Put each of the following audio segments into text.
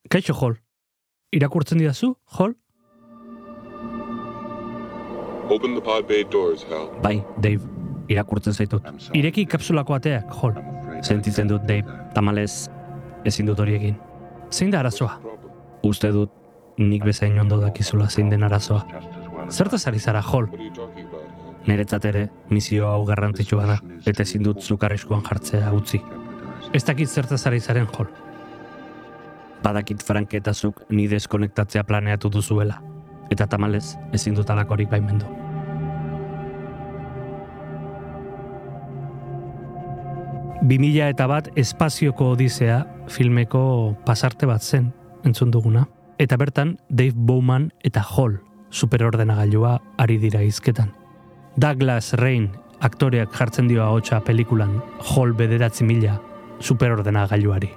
Kaixo, Hall. Irakurtzen didazu, Hall? Open the pod bay doors, Hal. Bai, Dave, irakurtzen zaitut. Ireki kapsulako ateak, Hall. Sentitzen dut, Dave, tamalez ezin dut hori egin. Zein da arazoa? Uste dut nik bezain ondo dakizula zein den arazoa. Zertaz ari zara, Hall? What are you talking about, Hal? Niretzat ere misio hau garrantzitsua da, eta ezin dut zuk arriskuan jartzea utzi. Ez dakit zertaz ari zaren, Hall. Badakit Frank eta zuk ni deskonektatzea planeatu duzuela. Eta tamalez ezin dut alakorik baimendu. ...2001 espazioko odisea filmeko pasarte bat zen, entzun duguna. Eta bertan, Dave Bowman eta Hall superordenagailua ari dira hizketan. Douglas Rain aktoreak jartzen dio ahotsa pelikulan Hall 9,000 superordenagailuari.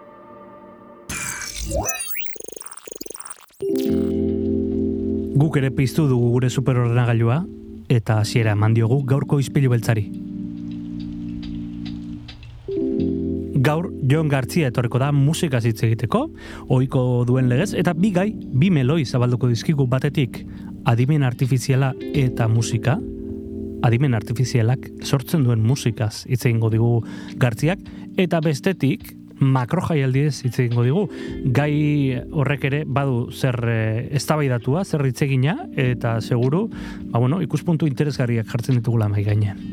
Guk ere piztu dugu gure superordenagailua eta hasiera eman diogu gaurko ispilu beltzari. Gaur Jon Gartzia etorreko da musikaz hitz egiteko, ohiko duen legez, eta bi meloi zabalduko dizkigu batetik adimen artifiziala eta musika. Adimen artifizialak sortzen duen musikaz hitz egingo digu Gartziak, eta bestetik makrojaialdiez hitz egingo digu. Gai horrek ere badu zer eztabaidatua, zer hitz egina, eta seguru, ikuspuntu interesgarriak jartzen ditugula mahai gainean.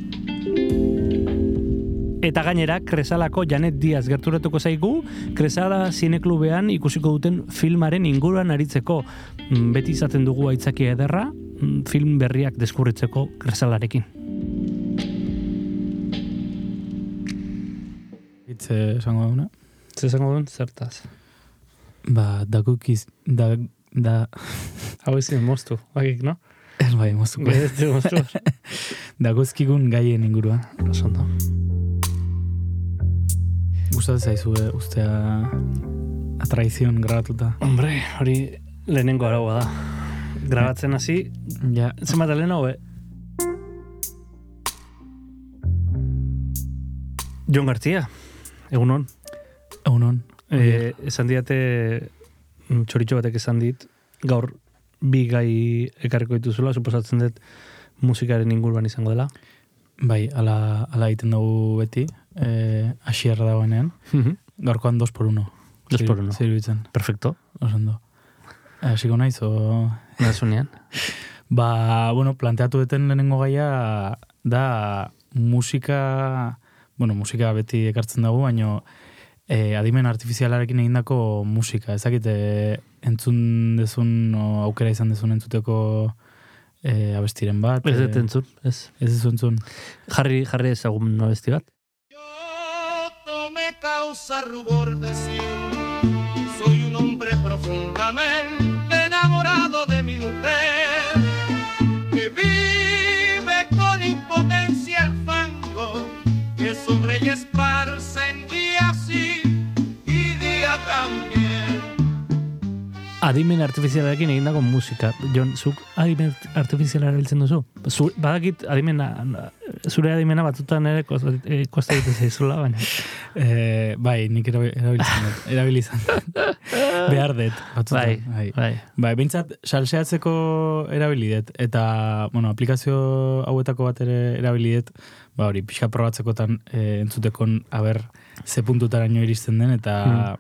Eta gainera, Kresalako Janet Diaz gerturatuko zaigu, Kresala Zineklubean ikusiko duten filmaren inguruan aritzeko. Beti izaten dugu aitzakia ederra, film berriak deskurritzeko Kresalarekin. Itze esango duna? Zer esango duen, zertaz? Dakukiz... Hau ezin moztu, bakik, no? Ez bai, moztuko. Ez moztu. Dakuzkigun gaien inguruan. Osondo. Gustatzen zaizu ustea traizion grabatuta. Hombre, hori lehenengo araua da. Grabatzen hasi, Ja, zenbat leheno, Jon Gartzia, egunon. egunon. Esan diate, txoritxo batek esan dit, gaur bi gai ekarriko dituzula, suposatzen dut musikaren inguruan izango dela. Bai, ala egiten dugu beti, asierra dagoenean. Gaurkoan 2x1. 2x1. Ziruditzen, Perfecto. osondo. Hasiko naiz, o... Nasunean. Planteatu duten lehenengo gaia da musika beti ekartzen dugu, baino adimen artifizialarekin egindako musika. Ezakit entzun dezun, aukera izan dezun entzuteko abestiren bat. Ez dut entzun, ez. Ez ez entzun. Jarri ezagun abesti bat. Yo me causa rubor decir, soy un hombre profundamente enamorado de mi mujer, que vive con impotencia el fango, que su rey esparcen día sí y día también. Adimen artifizialarekin egindako musika. Jon, zuk adimen artifiziala erabiltzen duzu? Badakit zure adimena batzutan ere kosta egiten zaizula, baina. Bai, nik erabilizan dut. Behar dut, batzutan. Bai, bintzat, salseatzeko erabilidet, eta, aplikazio hauetako bat ere erabilidet, hori, pixka probatzekotan entzutekon, ze puntutaraino iristen den, eta,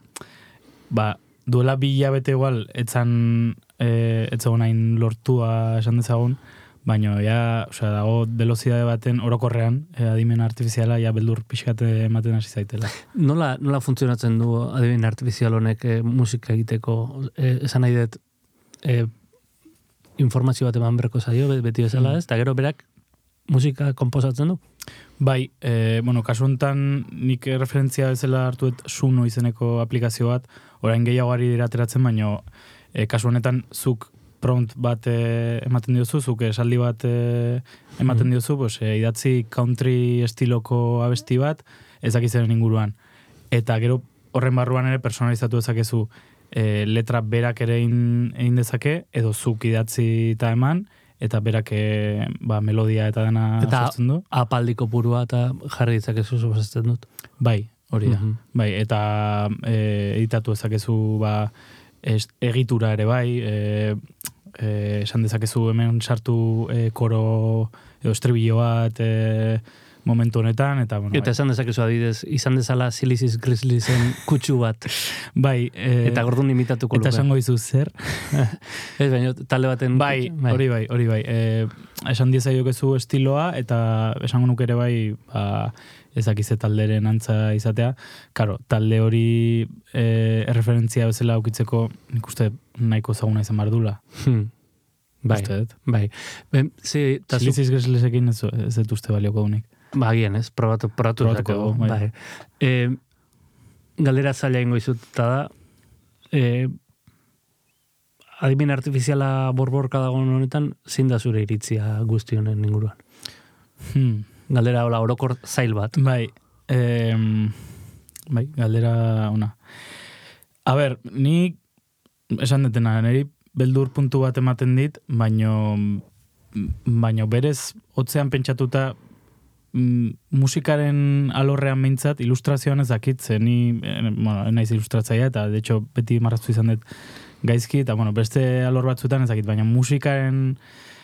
duela 2 hilabete igual, etzegon hain lortua esan dezagun, baina dago velozidade baten orokorrean, adimen artifiziala, beldur pixkate ematen hasi zaitela. Nola funtzionatzen du adimen artifizial honek musika egiteko? Esan nahi dut, informazio bat eman berko zaio, beti bezala ez, eta gero berak musika konposatzen du? Bai, kasu honetan nik referentzia bezala hartu dut Suno izeneko aplikazio bat, orain gehiagoari ateratzen, baina kasu honetan zuk prompt bat ematen diozu, zuk esaldi bat ematen diozu, idatzi country estiloko abesti bat, ezakizaren inguruan. Eta gero horren barruan ere personalizatu dezakezu letra berak ere egin dezake, edo zuk idatzi eta eman, eta berak melodia eta dena sortzen du. Eta apaldiko purua eta jarri ditzakezu suposatzen dut. Bai, hori da. Bai, eta editatu ezakezu egitura ere bai, esan dezakezu hemen sartu koro edo estribillo bat momentu honetan, eta bueno. Eta esan dezakezu adidez, izan dezala Silicis Grizzliezen kutsu bat. Bai. Eta gordun imitatuko luke. Eta esango izu zer. Ez baina, talde baten... Bai, hori bai. Esan diezaiokezu estiloa, eta esango nuke ere bai, ezakize talderen antza izatea. Karo, talde hori erreferentzia bezala aukitzeko, nik uste nahiko zaguna izan bardula. Bai. Silicis Grizzliesekin ez dut uste balioko unik. Bagien, ez? Probatu bai. Galdera zaila ingo izututa da, adimen artifiziala borborka dagoen honetan, zein da zure iritzia guzti honen inguruan? Galdera hola, orokor zail bat. Bai, galdera ona. A ber, ni esan detena, niri beldur puntu bat ematen dit, baino berez hotzean pentsatuta musikaren alorrean mintzat, ilustrazioan ez dakit, ni naiz ilustratzaia, eta de hecho beti marraztu izan dut gaizki, eta beste alor batzuetan ez dakit, baina musikaren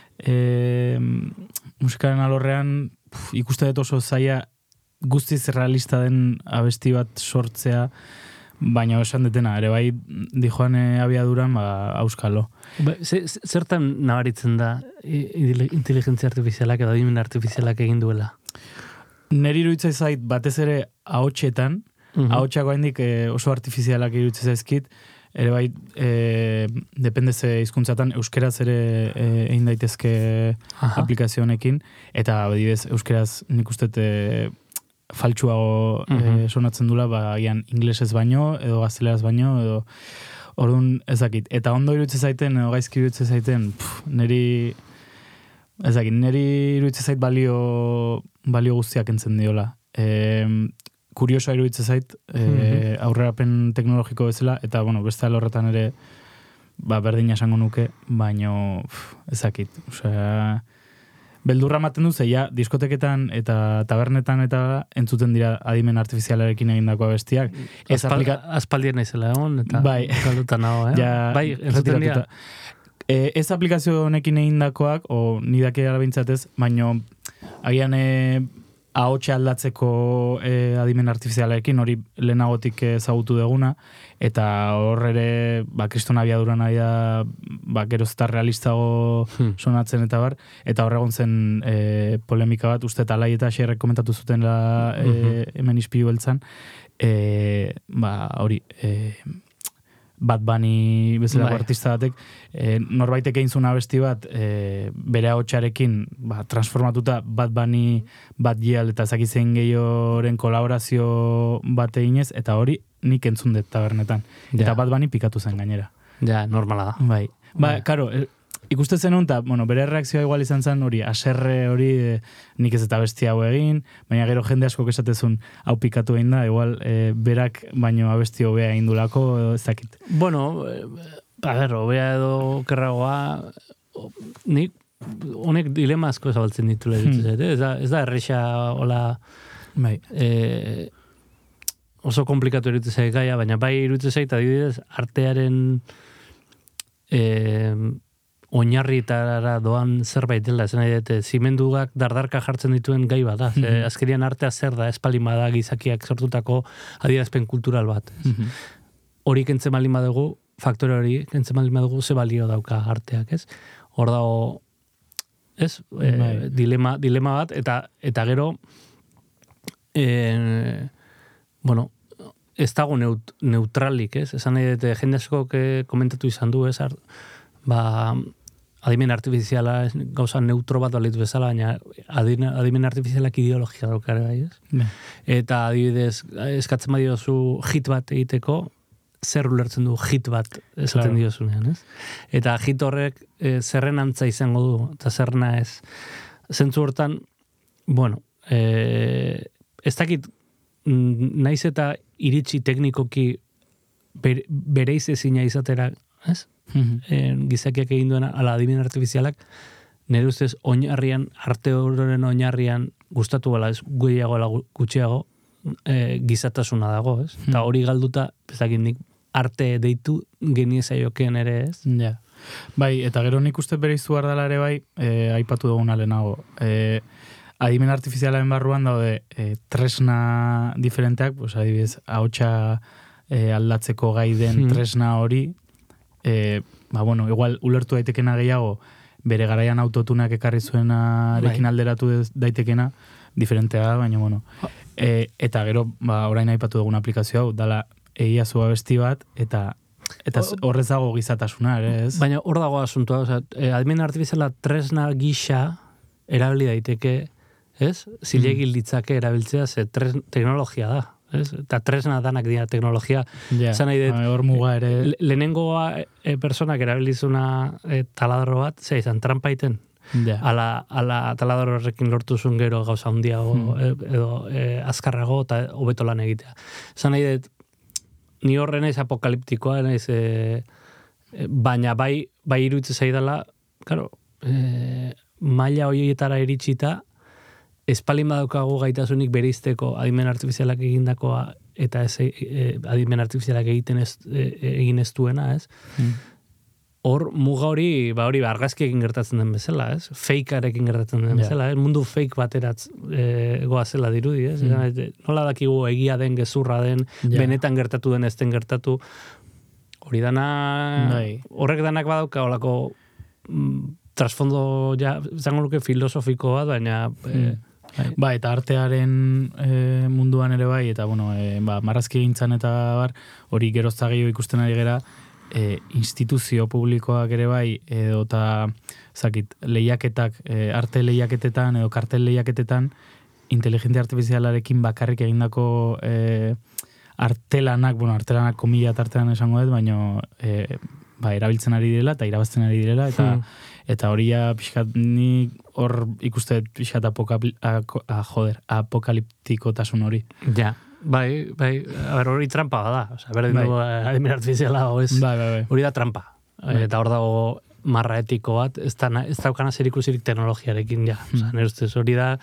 alorrean ikuste dut oso zaila guztiz realista den abesti bat sortzea, baina esan detena, ere bai dijoan abiaduran, auskalo. Zertan nabaritzen da inteligentzia artifizialak edo adimen artifizialak egin duela? Neri iruditzen zait batez ere ahotsetan, ahotsak oraindik oso artifizialak iruditzen zaizkit, ere bai depende ze hizkuntzatan euskeraz ere egin daitezke aplikazio honekin, eta adibidez euskeraz nik uste faltsuago sonatzen dula, agian inglesez baino, edo gazteleraz baino, edo orduan ezakit. Eta ondo iruditzen zaiten, edo gaizki iruditzen zaiten, neri iruditzen zait balio guztiak entzen diola. Kuriosoa iruditzen zait, aurrerapen teknologiko bezala, eta beste alorretan ere berdina esango nuke, baino ezakit. Osea, beldurra ematen du, ja, diskoteketan eta tabernetan eta entzuten dira adimen artifizialarekin egindako abestiak. Aspaldien naizela egon, eta kaldutan nago, Bai, entzuten dira. Ez aplikazio honekin egindakoak, o nidake alabintzatez, baino agian ahotsa aldatzeko adimen artifizialarekin, hori lehenagotik ezagutu deguna, eta hor ere, kriston abiaduran aia, geroz eta realistago sonatzen eta bar, eta hor egon zen polemika bat, uste talai eta xerrek komentatu zuten hemen ispilu beltzan, hori, Bad Bunny bezalako artista batek, norbaitek egin zuen abesti bat bere ahotsarekin transformatuta Bad Bunny, Bad Gyal eta zakitzen gehioren kolaborazio bat eginez, eta hori nik entzun dut tabernetan. Eta Bad Bunny pikatu zen gainera. Ja, normala da. Bai. Karo, ikuste zen eta, bere reakzioa igual izan zen hori, aserre hori, nik ez eta abesti hau egin, baina gero jende asko esatezun hau pikatu egin da, igual berak baino abesti hobea egin dulako, ez dakit. Hobea edo kerragoa, nik honek dilema asko zabaltzen ditule ez da erresa hola oso komplikatu iruditzen zait gaia, baina bai iruditzen zait adibidez artearen oinarrietara doan zerbait dela, esan nahi dute, zimendugak dardarka jartzen dituen gai bada. Azkerian artea zer da, espalin bada gizakiak sortutako adierazpen kultural bat. Hori kentzen balin badugu, faktore hori kentzen balin badugu, ze balio dauka arteak, ez? Hor dago, ez? Dilema bat, eta gero, ez dago neutralik, ez? Esan nahi dute, jende asko komentatu izan du, ez? Adimen artifiziala gauza neutro bat balitu bezala, baina adimen artifizialak ideologia daukare bai, ez? Eta adibidez, eskatzen badiozu hit bat egiteko, zer ulertzen du hit bat esaten diozunean, ez? Eta hit horrek zerren antza izango du, eta zerna ez. Zentzu hortan, ez dakit, naiz eta iritsi teknikoki bereiz ezina izatera, ez? Gizakiak egin duena ala adimen artifizialak nire ustez oinarrian, arte horren oinarrian gustatu bala ez gehiago ala gutxiago gizatasuna dago, ez? Eta hori galduta, ezagik nik arte deitu geniezaiokeen ere, ez? Ja. Bai, eta gero nik uste bereizu dela ere bai, aipatu dugun alenago. Adimen artifizialaren barruan daude tresna diferenteak, pues adibidez, ahotsa aldatzeko gai den tresna hori, igual ulertu daitekena gehiago, bere garaian autotunak ekarri zuenarekin alderatu daitekena, diferentea, baina, eta gero, orain aipatu dugun aplikazio hau, dala egia zua besti bat, eta horrez dago gizatasuna, ere, ez? Baina hor dago asuntua, adimen artifiziala tresna gisa erabili daiteke, ez? Zilegi litzake erabiltzea, ze teknologia da. Ez? Eta tresna danak dira teknologia. Zan nahi hor muga ere. Lehenengoa personak erabilizuna taladro bat, ze izan, trampa iten. Ala taladro horrekin lortuzun gero gauza handiago edo azkarrago eta hobeto lan egitea. Zan nahi dut, ni horren naiz apokaliptikoa, baina bai iruditze zaidala, claro, maila horietara iritsita, espalin badaukagu gaitasunik bereizteko adimen artifizialak egindakoa eta adimen artifizialak egin ez duena, ez? Hor, muga hori, argazkiekin gertatzen den bezala, ez? Fakearekin gertatzen den bezala, ez? Mundu fake bateratz goazela dirudi, ez? Nola dakigu egia den, gezurra den, benetan gertatu den, ez den gertatu. Hori dana, horrek danak badauka, holako trasfondo, zango luke filosofiko bat, baina... eta artearen munduan ere bai, eta marrazki gintzan eta hori gerozta gehiago ikusten ari gera, instituzio publikoak ere bai, edo eta lehiaketak, arte lehiaketetan edo kartel lehiaketetan, inteligentzia artifizialarekin bakarrik egindako artelanak komila artelan esango dut, baina erabiltzen ari direla eta irabazten ari direla, eta hori pixkat ni hor ikuste pixkat apokaliptikotasun hori. Ja, bai, hori trampa da, berdin dugu adimen artifiziala hori da trampa. Eta hor dago marra etiko bat, ez daukana zer ikusirik teknologiarekin, nire ustez hori da,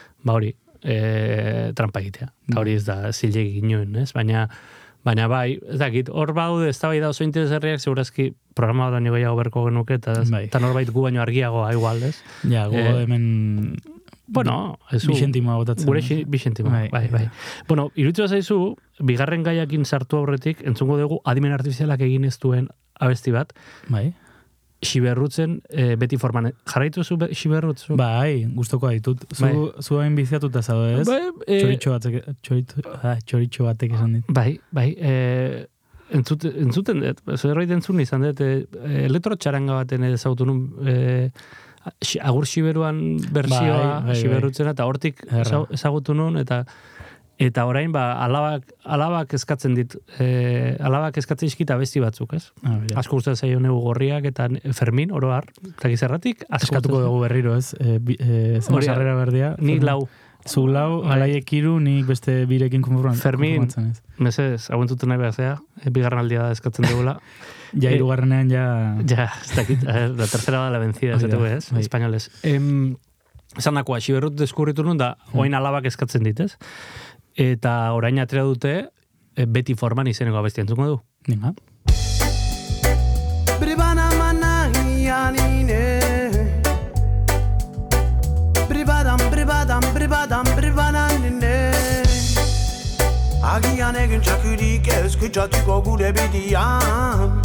trampa egitea. Eta hori ez da zilegi ginoen, ez? Baina bai, ez dakit, hor baude ez da bai da oso interesgarriak, segurazki programa bat baino gehiago berko genuke, eta norbait gu baino argiagoa igual, ez? Ja, gu hemen... Bixentimoa botatzen. Gure bixentimoa, bai. Bueno, iruditzen zaizu, bigarren gaiakin sartu aurretik, entzungo dugu adimen artifizialak egin ez duen abesti bat. Bai. Xiberrutzen beti forman. Jarraitu zu Xiberrutz? Bai, guztoko ditut. Zu hain biziatuta zado, ez? Txoritxo batek esan dit. Bai. Entzuten dut, zerbait entzun izan dut, elektrotxaranga baten ezautu nun, agur Xiberuan bersioa, Xiberrutzena, eta hortik ezagutu nun, eta orain, alabak eskatzen dit, alabak eskatzen izkita besti batzuk, ez? Asko gustatzen zaio Negu Gorriak eta Fermin, oro har, eta gizerratik. Eskatuko dugu berriro, ez? Zema sarrera berdia. Nik lau. Zu lau, alaiek iru, nik beste birekin konformatzen. Fermin, mesez, aguentuten nahi behazea, bigarren aldia da eskatzen dugula. Ja, irugarrenean, ja... Ja, ez dakit, la tercera va la vencida, ez dugu, ez? Espainoles. Esan dakoa, Xiberrut deskurritu nun da, oain alabak eskatzen dit, ez? Eta orain atrea dute, beti forman izeneko abesti entzuko du. Nima. Bribana manaianine Bribadanine Agian egin txakurik ez kutsatuko gure bidian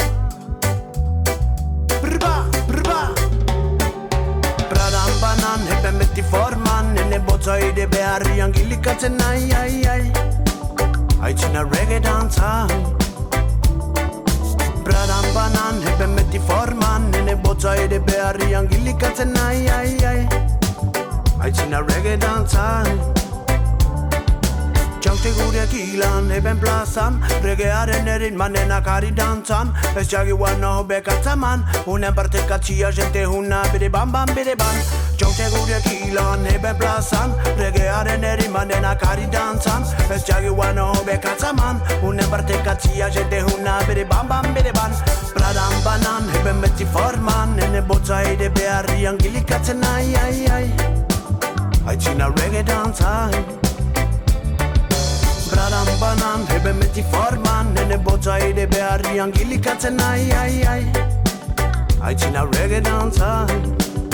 Bradan banan heben beti forman Nene botzaide beharrian gilikatzen ai Aitzina reggae dantza Bradan banan heben beti forman Nene botzaide beharrian gilikatzen ai Aitzina reggae dantza Jaute gure gilan, eben plazan Reggaearen erin manenak ari dantzan Ez jagiuan no bekatzaman Unen partekatzia jente huna bide ban Jaute gure gilan, eben plazan Reggaearen erin manenak ari dantzan Ez jagiuan no bekatzaman Unen partekatzia jente huna bide ban Bradan banan, eben beti forman Nene botzaide beharrian gilikatzen ai Aitzina reggae dantza Bradan banan, heben beti forman, nene botza ere beharrian gilikatzen ai. Aitzina reggae dantzan,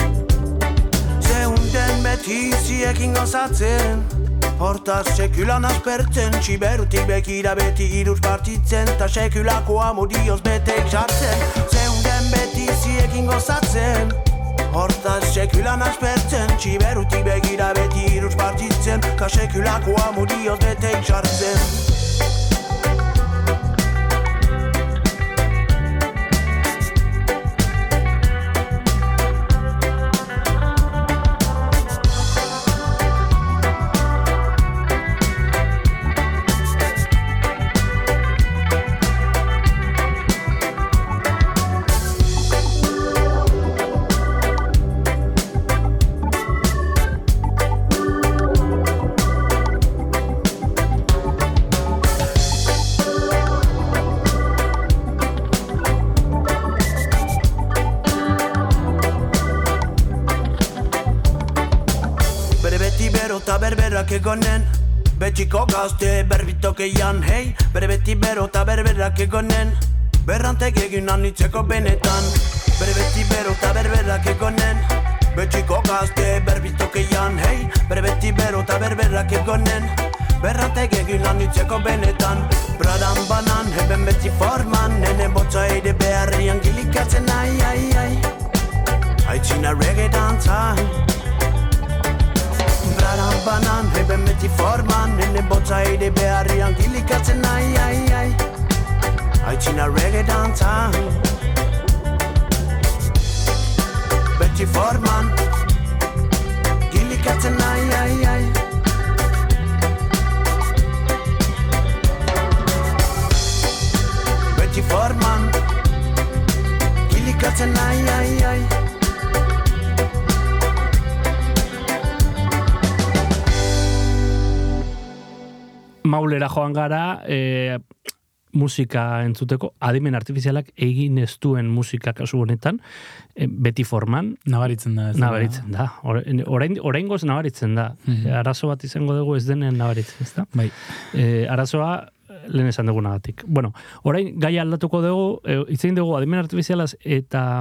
zeunden beti ziekin gozatzen, hortaz sekulan aspertzen, txiberutik bekira beti iruz partitzen, ta sekulako amodioz betek jartzen, zeunden beti ziekin gozatzen, hortaz sekulan aspertzen, txiberutik begira beti iruz partitzen, ta sekulako amodioz betek jartzen. Egonen, betxiko gazte berbitokeian, hei, bere beti bero eta berberak egonen, berrantek egin anitzeko benetan, bere beti bero eta berberak egonen, betxiko gazte berbitokeian, hei, bere beti bero eta berberak egonen, berrantek egin anitzeko benetan, bradan banan, heben beti forman, nene botza ere beharrian gilikatzen ai, aitzina reggae dantzan. Bradan banan, heben beti forman, nene botza ere beharrian gilikatzen ai, aitzina reggae dantzan. Beti forman, gilikatzen ai. Beti forman, gilikatzen ai. Maulera joan gara, musika entzuteko, adimen artifizialak egin ez duen musika kasu honetan, beti forman. Nabaritzen da. Nabaritzen da. Oraingoz nabaritzen da. Arazo bat izango dugu ez denen nabaritzen, ez da? Bai. Arazoa lehen esan dugunagatik. Bueno, orain gai aldatuko dugu, itzein dugu adimen artifizialaz eta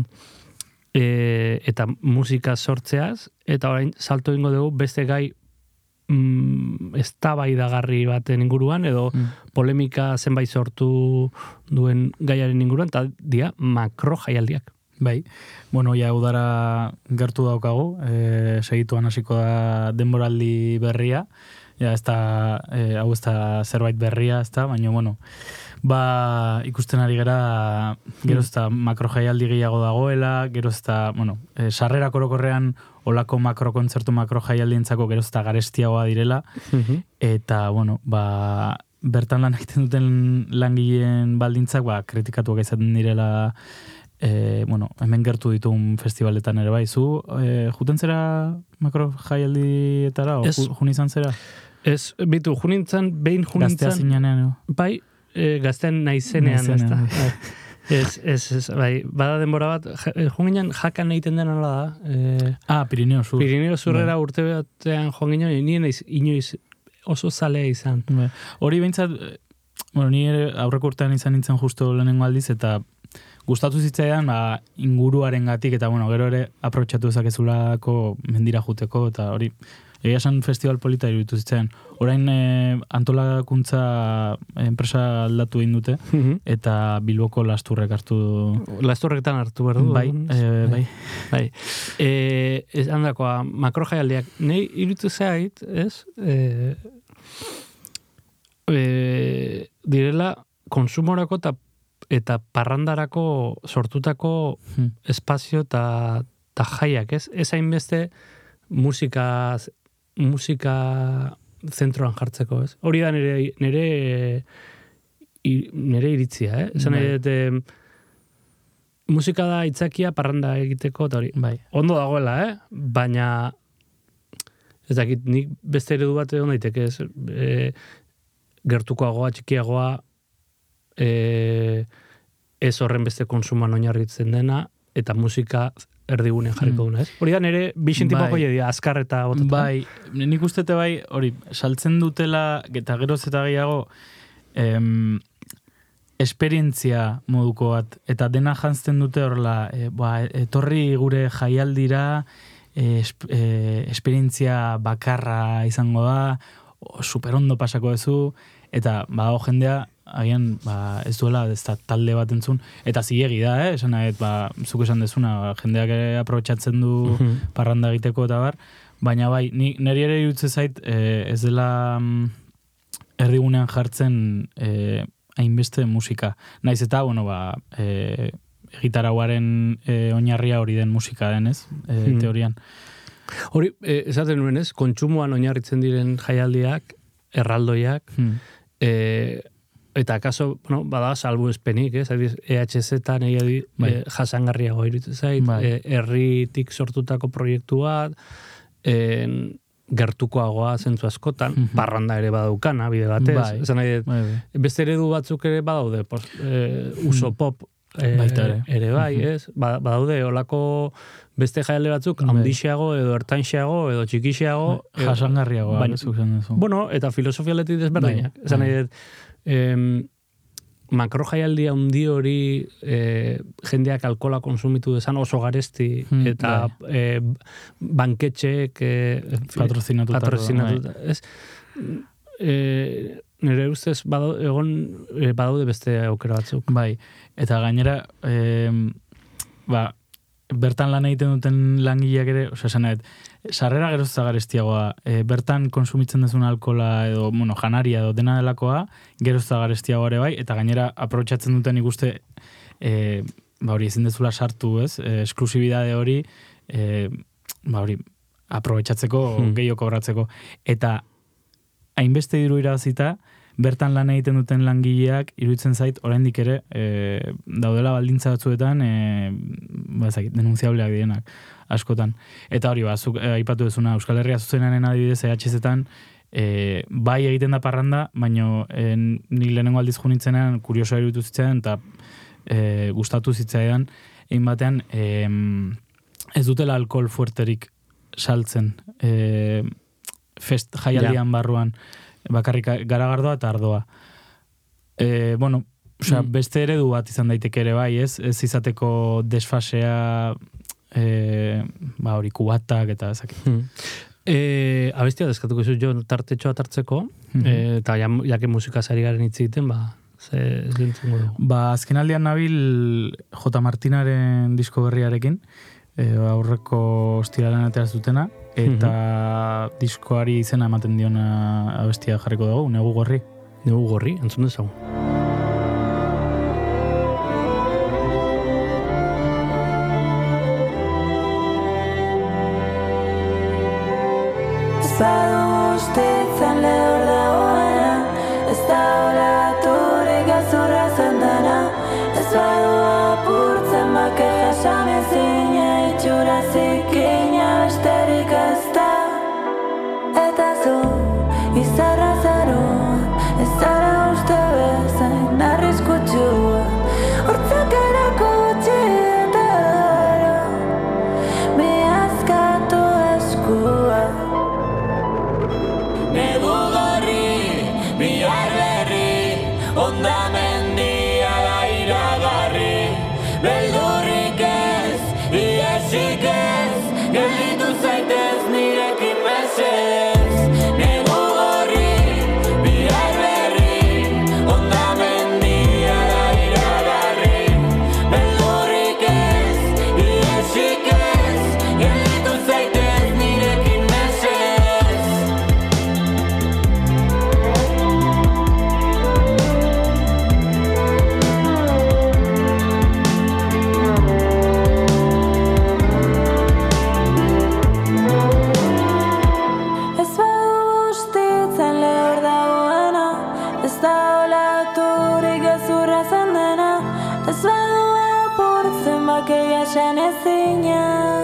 musika sortzeaz, eta orain salto egingo dugu beste gai eztabaidagarri baten inguruan edo polemika zenbait sortu duen gaiaren inguruan, eta dia makro jaialdiak. Bai, bueno, ja udara gertu daukagu, segituan hasiko da denboraldi berria, ja ez da, hau ez da zerbait berria, ez da, baina, bueno, ikusten ari gara, gero ez da makro jaialdi gehiago dagoela, gero ez da, bueno, sarrerak orokorrean olako makrokontzertu makro jaialdientzako gero ez da garestiagoa direla, eta, bueno, bertan lan egiten duten langileen baldintzak, kritikatuak izaten direla, bueno, hemen gertu ditugun festivaletan ere bai. Zu, juten zera makro jaialdietara, o jun izan zera? Ez, bitu, behin jun Gaztea zinean, bai, gazten naizenean, ez da. Ez, bai, bada denbora bat, jonginen jakan egiten dena da. Pirineo Sur. Pirineo Surrera urte batean jonginen, nien inoiz oso zalea izan. Hori behintzat, bueno, ni aurreko urtean izan nintzen justo lehenengo aldiz, eta gustatu zitzaidan, inguruaren gatik, eta bueno, gero ere aprobetxatu dezakezulako mendira juteko, eta hori, egia esan festival polita iruditu zitzaidan. Orain antolakuntza enpresa aldatu egin dute, eta Bilboko Lasturrek hartu... Lasturreketan hartu behar du. Bai. Ez handakoa, makro jaialdiak, nahi iruditu zait, ez? Direla, konsumorako eta parrandarako sortutako espazio eta jaiak, ez? Ez hainbeste musika zentroan jartzeko, ez? Hori da nire iritzia, esan musika da itzakia parranda egiteko, eta hori, bai, ondo dagoela, baina ez dakit, nik beste eredu bat egon daiteke, gertukoagoa, txikiagoa, ez horren beste konsuman oinarritzen dena, eta musika erdigunean jarriko duna, ez? Hori da nire bixintipoko jedia, azkar eta botetan. Bai, nik ustete bai, hori, saltzen dutela, eta geroz eta gehiago, esperientzia moduko bat, eta dena jantzten dute horrela, etorri gure jaialdira, esperientzia bakarra izango da, superondo pasako duzu, eta badago jendea, agian ez duela ez da talde bat entzun, eta zilegi da, esan nahet, zuk esan dezuna, jendeak ere aprobetxatzen du parranda egiteko eta bar, baina bai, niri ere irutze zait, ez dela erdigunean jartzen hainbeste musika. Naiz eta, bueno, gitarauaren oinarria hori den musika denez, teorian. Hori, esaten nuen ez, kontsumoan oinarritzen diren jaialdiak, erraldoiak, eta akaso, bueno, bada salbuespenik, ez? EHZ-etan jasangarriago iruditzen zait, herritik sortutako proiektu bat, gertukoagoa zentzu askotan, parranda ere badaukana, bide batez. Esan nahi, beste eredu batzuk ere badaude, uso pop ere bai, ez? Badaude, olako beste jaialdi batzuk, handixeago, edo ertainxeago, edo txikixeago. Jasangarriago, bueno, eta filosofialetik desberdinak. Esan nahi, makro jaialdi handi hori jendeak alkohola konsumitu dezan oso garesti eta banketxeek patrozinatuta. Nire ustez badaude beste aukera batzuk. Bai, eta gainera bertan lan egiten duten langileak ere, sarrera geroz garestiagoa, bertan konsumitzen dezun alkohola edo, bueno, janaria edo dena delakoa, geroz garestiagoa ere bai, eta gainera aprobetxatzen duten ikuste, hori ezin dezula sartu, ez? Esklusibidade hori, hori, aprobetxatzeko, gehiago kobratzeko. Eta hainbeste diru irabazita, bertan lan egiten duten langileak iruditzen zait oraindik ere daudela baldintza batzuetan denunziableak direnak askotan. Eta hori zuk aipatu dezuna Euskal Herria Zuzenaren adibidez EHZ-etan bai egiten da parranda, baino ni lehenengo aldiz junitzenean kuriosoa iruditu zitzaidan eta gustatu zitzaidan egin batean ez dutela alkohol fuerterik saltzen jaialdian barruan bakarrik garagardoa eta ardoa. Bueno, beste eredu bat izan daiteke ere bai, ez izateko desfasea hori kubatak eta ezak. Abestia deskatuko izu jo tartetxoa tartzeko, eta jake musikaz ari garen hitz egiten, ez dintzen dugu. Azkenaldian nabil J. Martinaren disko berriarekin, aurreko ostiralean ateraz dutena, eta diskoari izena ematen diona abestia jarriko dugu, Negu Gorri. Negu Gorri, entzun dezagun. Badu ustitzen lehor dagoena, ez da olaturik azurra zendena, ez badu apurtzen bake jasan ezina itxura zikina besterik ez da. Eta zu, izarra zaruan, ez zara uste bezain arriskutsua, hortzak erakutsi eta gero, mi azkatu eskua. Negu gorri, bihar berri, hondamendia da iragarri, beldurrik ez, iesik ez, gelditu zaitez nirekin mesedez. Negu gorri, bihar berri, hondamendia da iragarri, beldurrik ez, iesik ez, gelditu zaitez nirekin mesedez. Esan ezina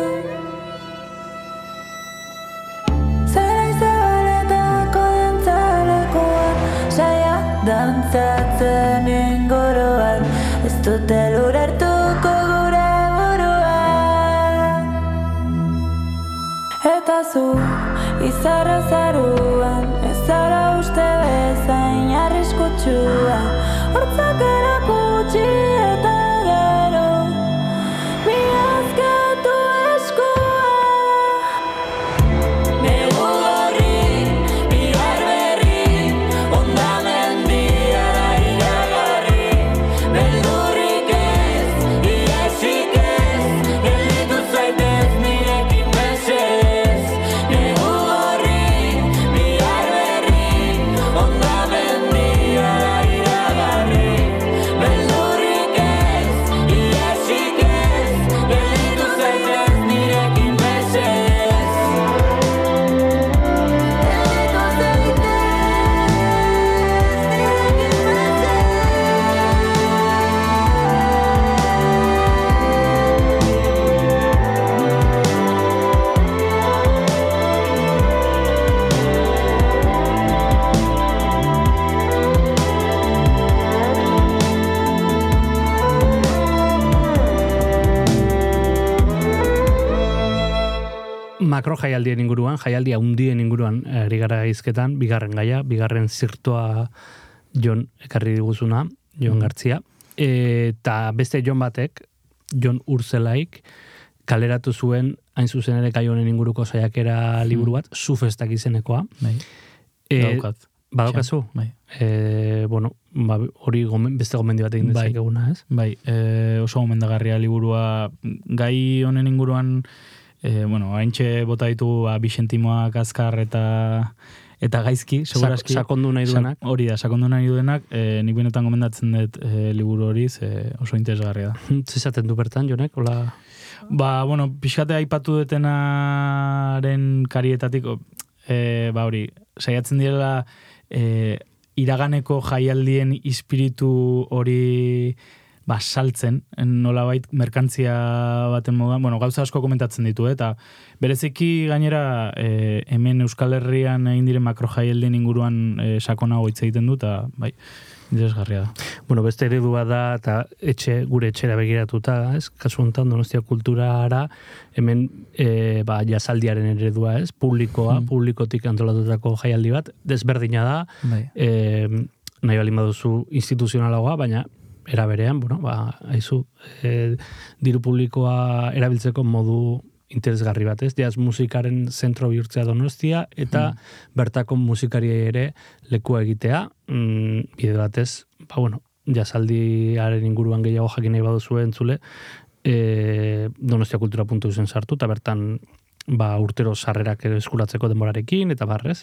Zara izabaletako dantzalekoan Saia dantzatzen ingoroan Ez dute lurertuko gure buruan zu izarra zaruan, ez zara uste bezain arriskutsua, hortzak erakutsi eta gero miazkatu eskua. Negu gorri, bihar berri, hondamendiara iragarri, beldurrik ez, iesik ez, gelditu zaitez nirekin mesedez. Negu gorri, bihar berri, hondamendiara iragarri, beldurrik ez, iesik ez, gelditu zaitez nirekin mesedez. Gelditu zaitez nirekin Makro jaialdien inguruan, jaialdia handien inguruan ari gara hizketan, bigarren gaia, bigarren zirtoa Jon ekarri diguzuna, Jon Gartzia. Eta beste Jon batek, Jon Urzelaik, kaleratu zuen, hain zuzen ere gai honen inguruko saiakera liburu bat, Zufestak izenekoa. Bai. Daukat. Badaukazu? Bai. Bueno, hori beste gomendi bat egin dezakeguna, ez? Bai, oso gomendagarria liburua, gai honen inguruan, haintxe bota ditu Bixentimoak, Azkar eta gaizki, seguraski. Sakondu nahi duenak. Hori da, sakondu nahi duenak, nik benetan gomendatzen dut liburu hori, oso interesgarria da. Zizaten du bertan, Jonek, hola? Pixkate aipatu detenaren karietatik, hori, saiatzen direla iraganeko jaialdien espiritu hori saltzen, nolabait merkantzia baten moduan, gauza asko komentatzen ditu, eta bereziki gainera hemen Euskal Herrian egin diren makro jaialdien inguruan sakonago hitz egiten du, eta bai, interesgarria da. Beste eredua da, eta gure etxera begiratuta, ez? Kasu honetan, Donostia Kulturara, hemen jasaldiaren eredua, ez? Publikotik antolatutako jaialdi bat, desberdina da, nahi balin baduzu instituzionalagoa, baina era berean, haizu, diru publikoa erabiltzeko modu interesgarri bat, ez? Jazz musikaren zentro bihurtzea Donostia, eta bertako musikari ere lekua egitea, bide batez, jasaldiaren inguruan gehiago jakin nahi baduzu entzule, donostiakultura.eusen sartu, eta bertan urtero sarrerak eskuratzeko denborarekin, eta barrez.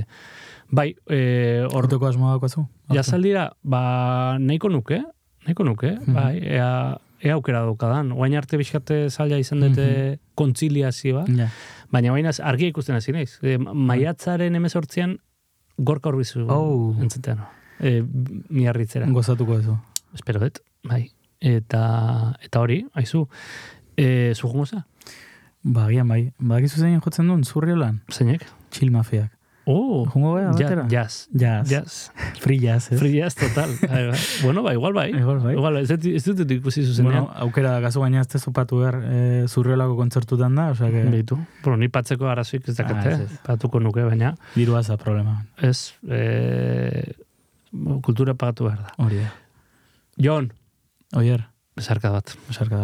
Horteko asmoa daukazu? Jasaldira, nahiko nuke, bai, ea aukera daukadan. Oain arte bizkate zaila izan dute kontziliazioa, baina baina argia ikusten hasi naiz. Maiatzaren 18an Gorka Urbizu entzutean. Miarritzera. Gozatuko ezo. Espero dut, bai. Eta hori, haizu. Zu jongo za? Gian bai. Badakizu zein jotzen duen, Zurriolan? Zeinek? Chill Mafiak. Jungo bai, batera? Jazz. Free jazz, ez? Free jazz, total. Igual bai. Igual, ez dut ikusi zuzenean. Aukera gazo baina ez tezopatu behar Zurriolako kontzertutan da, osea que... Beitu. Ni patzeko arazoik ez dakate, patuko nuke, baina... Dirua za problema. Ez, kultura pagatu behar da. Hori da. Jon. Oier. Besarka bat.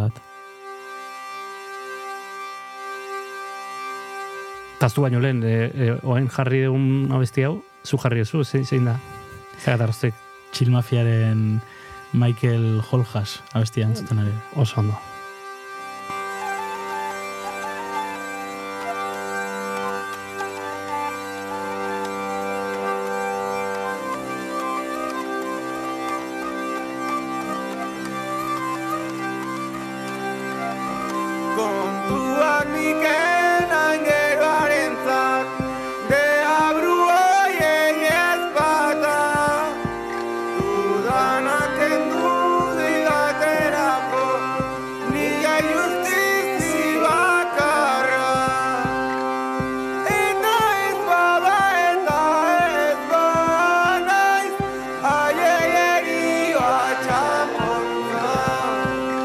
Taztu baino lehen, oain jarri egun abesti hau, zu jarri ezu, zein da? Zagatarroztek. Chill Mafiaren Michael Holjas abestia entzuten ari. Oso ondo.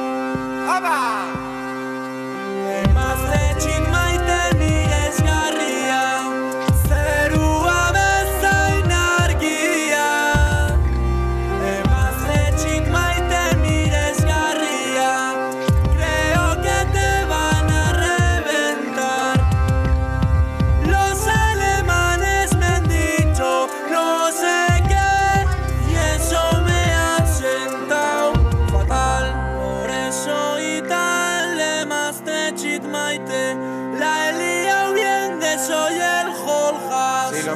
Emazte txin maite nire esgarri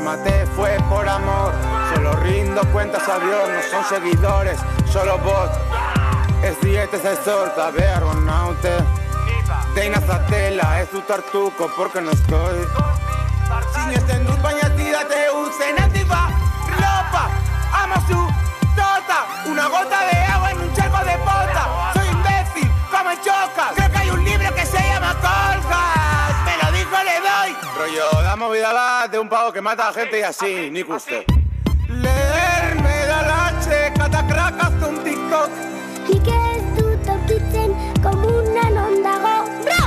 maté fue por amor. Solo rindo cuentas a Dios, no son seguidores, solo bots. Ez dietez ezorta beharro naute. Deina zatela, ez dut hartuko, porque no estoy. Sinesten dut baina zidate utzen antifa ropa. Amo su tota, una gota de agua en un charco de pota. Soy imbécil, como chocas. Creo que hay un libro que se llama Colgas. Me lo dijo, le doy. Rollo, da movida bat de un pavo que mata a gente y así, nik uste. Leerme da latxe, katakrak azte un TikTok. Nik ez dut okitzen komunan ondago. Bro!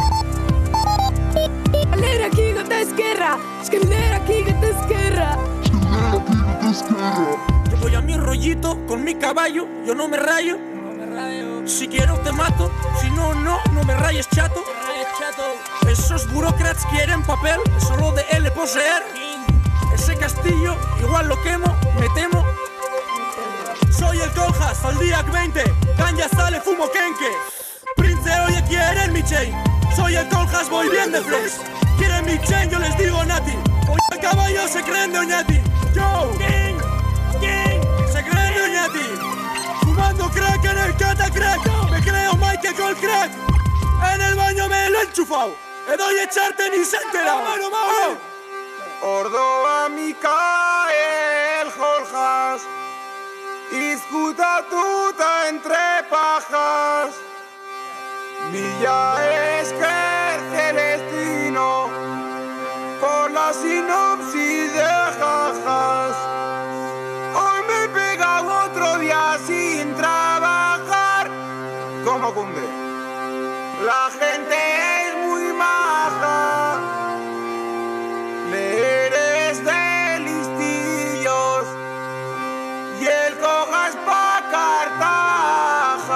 Aldera kigo eta eskerra, eskaldera kigo eta eskerra. Yo voy a mi rollito con mi caballo, yo no me rayo. Si quiero te mato, si no, no me rayes chato. Esos burócratas quieren papel, solo de él poseer. Ese castillo, igual lo quemo, me temo. Soy el Coljas, al día 20, caña sale, fumo kenke. Prince, oye, quieren mi chain. Soy el Coljas, voy bien de flex. Quieren mi chain, yo les digo Nati. Hoy el caballo se creen de Oñati. Yo, King, se creen de Oñati. Fumando crack en el catacrack. Me creo Michael Gold crack. En el baño me lo he enchufado. Le doy echarte ni se entera. Ordoa Mikael Jorjas, izkutatuta entre pajas. Mila esker Celestino por la sinopsis de jajas. Hoy me he pegado otro día sin trabajar. ¿Cómo cunde? La gente es muy maja. Leer es de listillos y el Cojas pa' cartajas.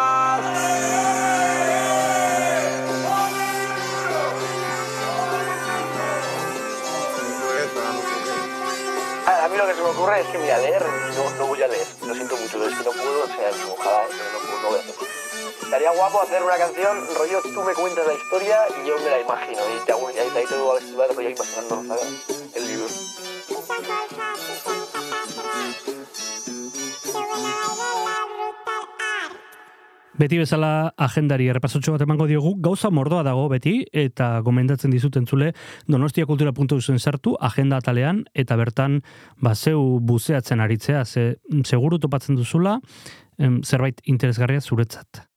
A mí lo que se me ocurre es que, mira, leer no voy a leer. Lo siento mucho, es que no puedo, o sea, ojalá, pero no voy a hacer. Estaría guapo hacer una canción, rollo, tú me cuentas la historia y yo me la imagino. Y ahí te voy a estudiar, rollo, imaginando, ¿sabes? El libro. Beti bezala agendari errepasotxo bat emango diogu, gauza mordoa dago beti, eta gomendatzen dizut entzule, donostiakultura.eusen sartu, agenda atalean, eta bertan, zeu buzeatzen aritzea, seguru topatzen duzula, zerbait interesgarria zuretzat.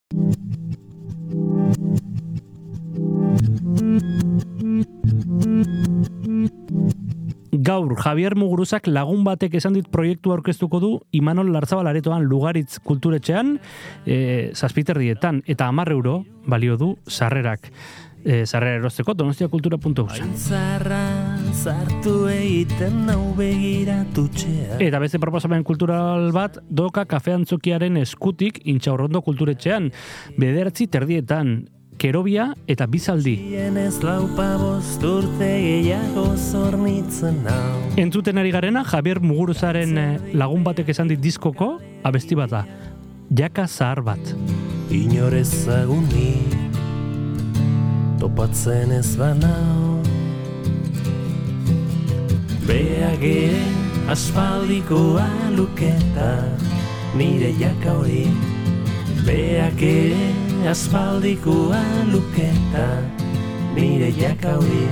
Gaur, Javier Muguruzak lagun batek esan dit proiektu aurkeztuko du Imanol Larzabal aretoan Lugaritz kulturetxean, 7:00 eta 10 euro balio du sarrerak. Sarrera erosteko donostiakultura.eus. Eta beste proposamen kultural bat, Doka kafeantzokiaren eskutik Intxaurrondo kulturetxean, 9:30 Kerobia eta Bizaldi. Entzuten ari garena, Javier Muguruzaren lagun batek esan dit diskoko, abesti bat da, Jaka zahar bat. Inorezagunik topatzen ez banao, beage aspaldikoa luketa nire jaka hori, beage aspaldikoa luketa nire jaka hori.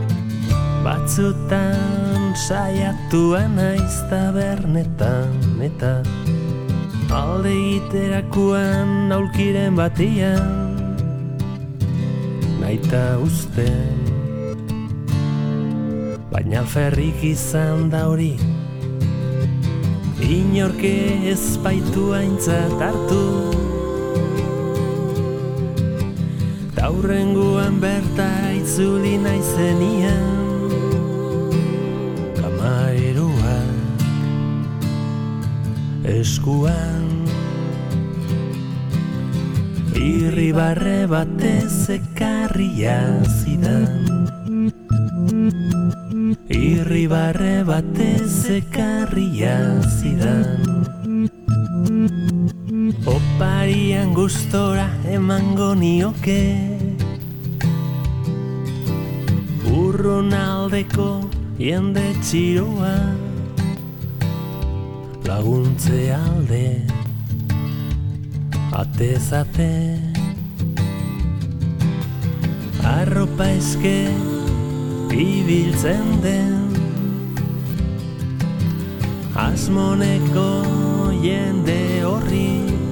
Batzutan saiatuan naiz tabernetan eta alde egiterakoan aulkiren batian naita uste, baina alferrik izan da hori, inorke ez baitu aintzat hartu, taurrengoan berta itzuli naizenian, kamaeroak eskuan. Irribarre batez ekarria zidan, irribarre batez ekarria zidan, oparian gustora emango nioke, urrun aldeko jende txiroa laguntze alde atezate arropa eske ibiltzen den asmoneko jende horri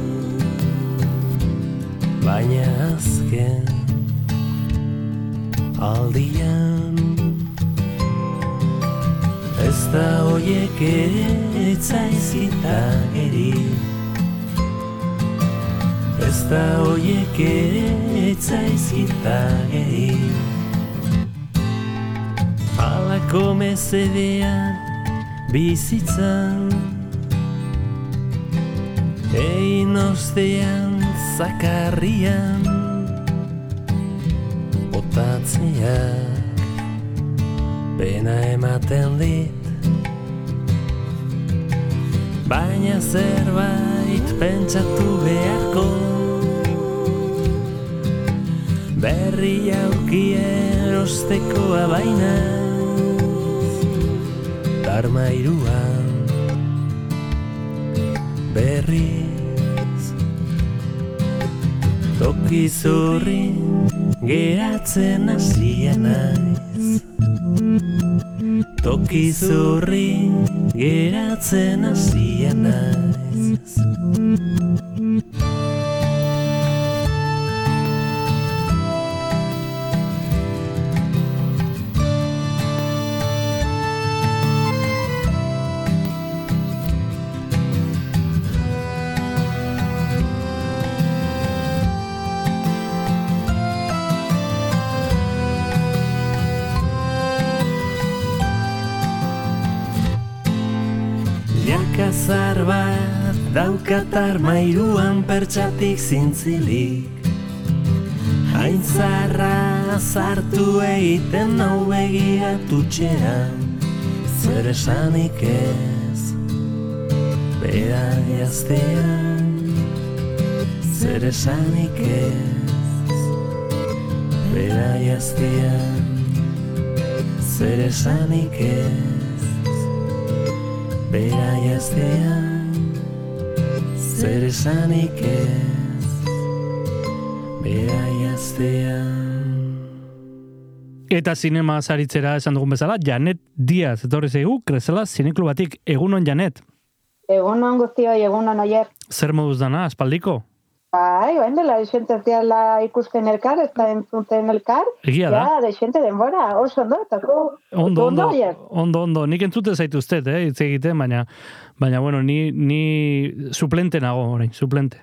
baina azken aldian ez da hoiek etzaizkita geri ez da hoiek etzaizkita geri halako mesedean bizitzan egin ostean zakarrian botatzeak pena ematen dit baina zerbait pentsatu beharko berri aurkien ostekoa baina armairuan berriz toki zurri geratzen hasia naiz toki zurri geratzen hasia naiz Zar bat daukat armairuan pertsatik zintzilik hain zarra zartu egiten nau begiratu txeran zer esanik ez bera jaztean zer esanik ez bera jaztean zer esanik ez bera jaztean, zer esanik ez, bera jaztean. Eta zinema zaritzera esan dugun bezala, Janet Diaz, etorri zaigu, Kresala Zineklubatik. Egunon, Janet? Egunon guztioi, egunon oier. Zer moduz dana, aspaldiko? Bai, dela, desente ziala ikusten elkar, ez da entzuten elkar. Egia da? Ja, desente denbora, oso ondo, etako. Ondo. Nik entzute zaituztet, hitz egiten, baina, bueno, ni suplente nago, orain, suplente.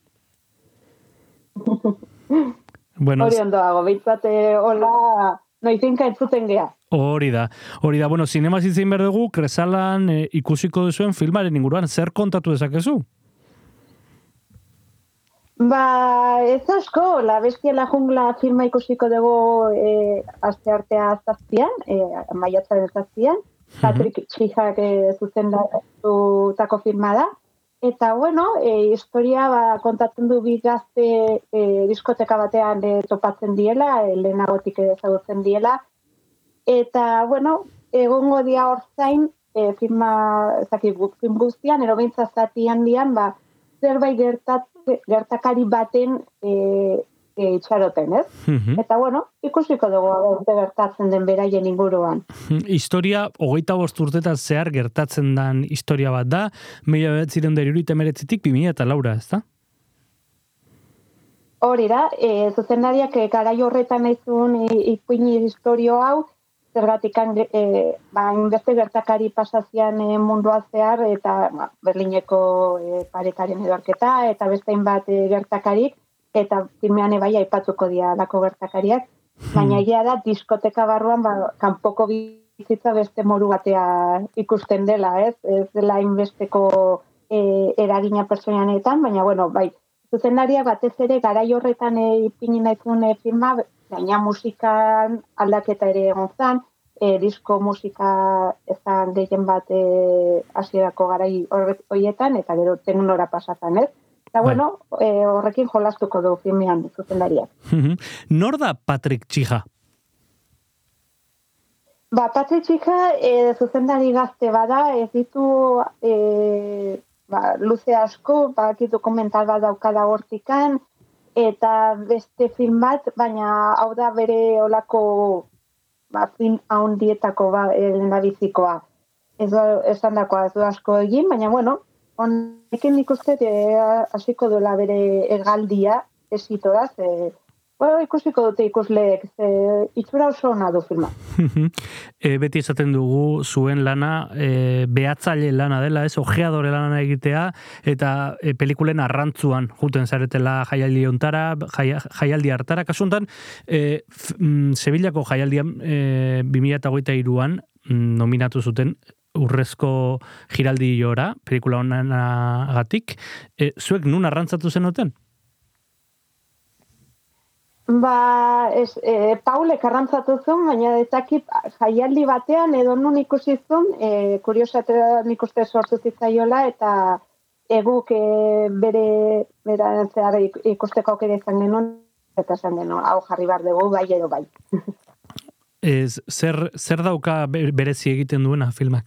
Bueno, hori ondoago, bintzate, hola, noizinka entzuten gea. Hori da. Bueno, zinema zitzen behar dugu, Kresalan ikusiko duzuen filmaren inguruan, zer kontatu dezakezu? Ba, ez asko, La Bestia en la Jungla filma ikusiko dugu aste artea zazpian, maiatzaren zazpian, Patrick Chihak zuzendutako filma da. Eta, bueno, historia kontatzen du bi gazte diskoteka batean topatzen diela, lehenagotik ezagutzen diela. Eta, bueno, egongo dia hor zain, film guztian, ero bintza zati handian, zerbait gertakari baten itxaroten, ez? Eta, bueno, ikusiko dugu gertatzen den beraien inguruan. Historia, 25 urtetan zehar gertatzen den historia bat da, 1979-tik 2004, ez da? Hori da, zuzendariak garai horretan aizun ipuini historio hau, zergatikan beste gertakari pasazian mundua zehar, eta Berlineko parekaren edarketa, eta bestein bat gertakarik, eta filmean bai aipatuko dira lako gertakariak, baina egia da diskoteka barruan kanpoko bizitza beste moru batea ikusten dela, ez? Ez dela inbesteko eragina pertsonianetan, baina bueno, bai, zuzendaria batez ere garai horretan ipini nahizun filma, gaina musikan aldaketa ere egon zen, disko musika ezan gehien bat hasierako garai horietan, eta gero teknora pasatan, ez? Eta bueno, horrekin jolastuko du filmean zuzendariak. Nor da Patrick Chiha? Patri Txika zuzendari gazte bada, ez ditu luze asko, bakitu komental bat daukada hortikan, eta beste film bat, baina hau da bere olako film haundietako lehendabizikoa. Esan dakoa ez du asko egin, baina bueno, honekin nik uste hasiko duela bere hegaldia esitoraz, ikusiko dute ikusleek, itxura oso ona du filma. Beti esaten dugu zuen lana, behatzaile lana dela, ojeadore lana egitea, eta pelikulen arrantzuan juten zaretela jaialdi ontara, jaialdi hartara. Kasuntan, Sevillako jaialdian 2023an nominatu zuten urrezko giraldiora, pelikula honenagatik. Zuek nun arrantzatu zenuten? Paulek arrantzatu zuen, baina ezakit jaialdi batean edo nun ikusi zuen, kuriosatea nik uste sortu zitzaiola, eta eguk bere zehar ikusteko aukera izan genuen, eta esan genuen, hau jarri behar dugu, bai edo bai. Zer dauka berezi egiten duena filmak?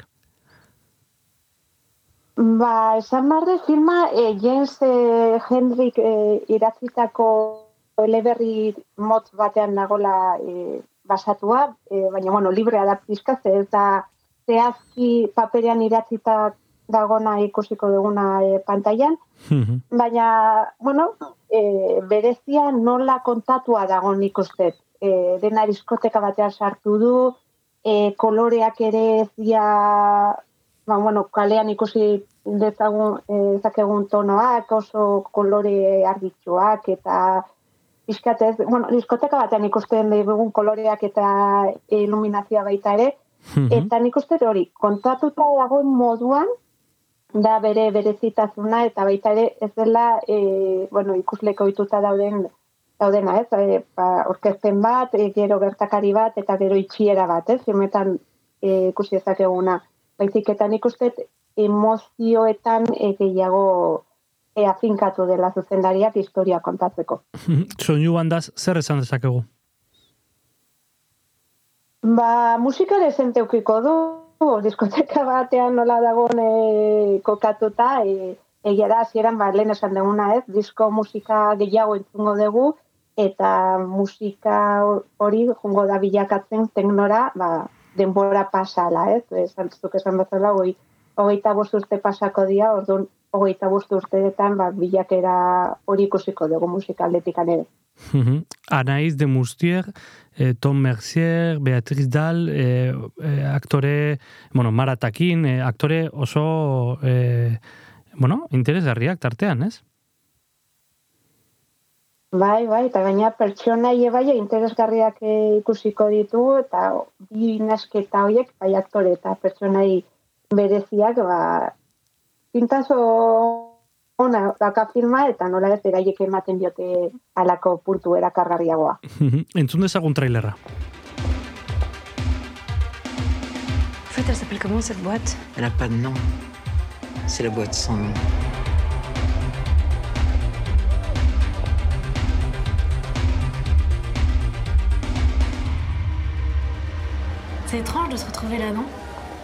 Esan barde filma James Hendrick iratzitako eleberri motz batean nagola basatua, baina bueno, librea da pizkaz, eta zehazki paperean iratzita dagona ikusiko duguna pantailan, baina, bueno, berezia nola kontatua dagoen ikustet. Dena diskoteka batean sartu du, koloreak ere ez dira, kalean ikusi dezakegun tonoak, oso kolore argitxoak, eta pixkatez, diskoteka batean ikusten dugun koloreak eta iluminazioa baita ere, eta nik uste hori, kontatuta dagoen moduan, da bere berezitasuna, eta baita ere ez dela, ikusleko ohituta daudena, ez? Orkesten bat, gero gertakari bat, eta gero itxiera bat, ez? Filmetan ikusi ezakeguna. Baizik eta nik uste emozioetan gehiago afinkatu dela zuzendariak historia kontatzeko. Soinu bandaz, zer esan dezakegu? Musika ere zenteukiko du, diskoteka batean nola dagoen kokatuta, egia da, hasieran lehen esan duguna, ez? Disko musika gehiago entzungo dugu, eta musika hori jungo da bilakatzen teknora, denbora pasala, ez? Esan bezala, 25 urte pasako dira, orduan 25 urteetan bilakera hori ikusiko dugu musikaldetik ere. Anaïs de Moustier, Tom Mercier, Beatriz Dahl, aktore, Mara Takin, aktore oso, interesgarriak tartean, ez? Bai, eta gaina pertsonaie bai interesgarriak ikusiko ditugu, eta bi nasketa horiek, bai aktore eta pertsonai bereziak, pintazo ona daka filma, eta nola ez beraiek ematen diote alako puntu erakargarriagoa. Entzun dezagun trailerra. En fait, elle s'appelle comment cette boîte? Elle n'a pas de nom. C'est la boîte sans nom. C'est étrange de se retrouver là, non?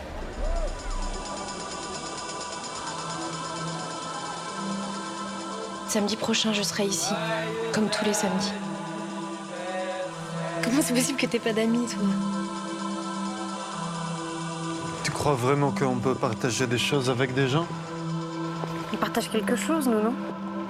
Samedi prochain, je serai ici, comme tous les samedis. Comment c'est possible que t'aies pas d'amis, toi? Tu crois vraiment qu'on peut partager des choses avec des gens? On partage quelque chose, nous, non?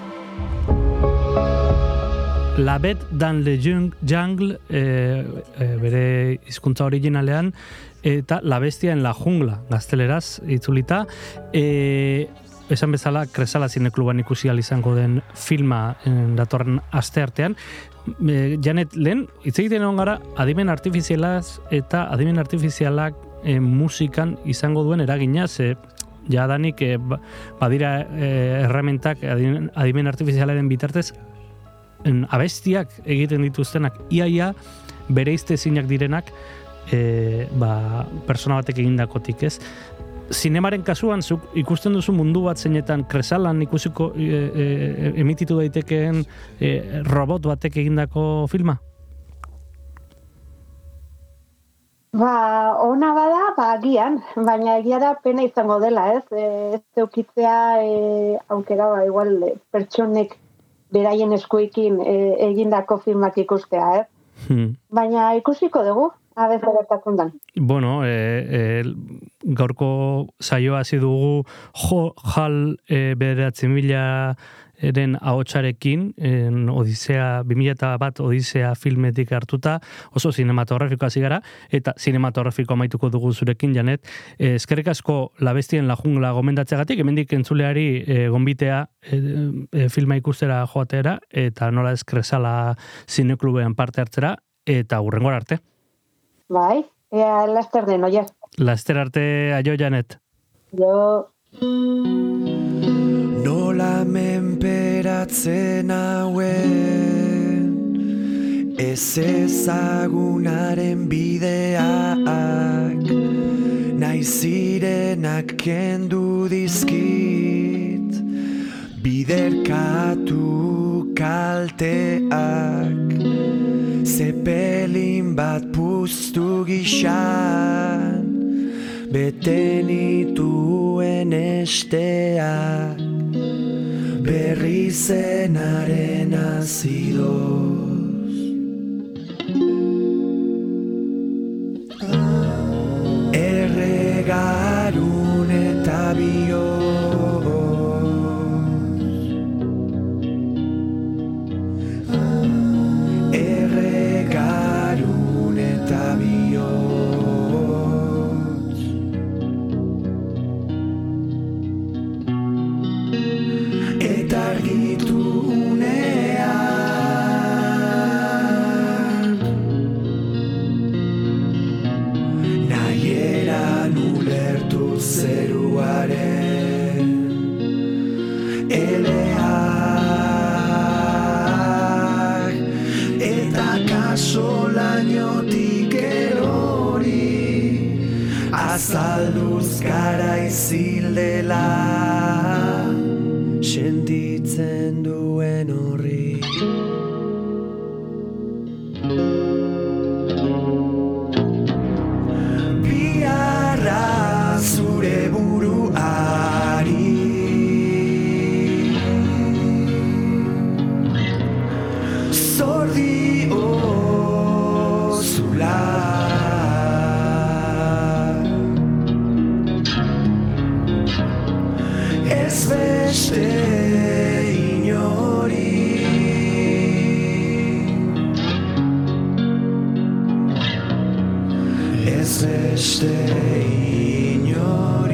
La Bête dans le Jungle, bere hizkuntza originalean, eta La Bestia en la Jungla, gazteleraz itzulita. Esan bezala, Kresala Zinekluban ikusi izango den filma datorren asteartean. Janet, lehen, hitz egiten egon gara, adimen artifizialaz eta adimen artifizialak musikan izango duen eragina, ze jadanik badira erramentak adimen artifizialaren bitartez abestiak egiten dituztenak iaia bereizte ezinak direnak persona batek egindakotik, ez? Zinemaren kasuan, zuk ikusten duzu mundu bat zeinetan Kresalan ikusiko emititu daitekeen robot batek egindako filma? Ona bada, agian, baina egia da pena izango dela, ez? Ez eukitzea aukera, igual, pertsonek beraien eskuekin egindako filmak ikustea, ez? Baina ikusiko dugu, abez gertatzen dan. Bueno, gaurko saioa hasi dugu JAL 9,000 eren ahotsarekin, Odisea, 2001 Odisea filmetik hartuta, oso sinematografiko hasi gara, eta sinematografiko amaituko dugu zurekin, Janet. Eskerrik asko La Bestia en la Jungla gomendatzeagatik, hemendik entzuleari gonbitea filma ikustera joatera, eta nola eskresala zineklubean parte hartzera, eta hurrengora arte. Bai, laster den, oia. Laster arte, aio, Janet. Jo. Nola menperatzen hauen ez ezagunaren bideak nahi zirenak kendu dizkit biderkatu kalteak zepelin bat puztu gixan bete nituen esteak berri zenaren azidoz erregarun eta bioz erregarun eta bioz eta argitu unean nahieran ulertu zeruaren eleak eta kasolainotik erori azalduz gara izildela sentitzen duen horri biarra zure buruari zordio zula ez beste inori ez beste inori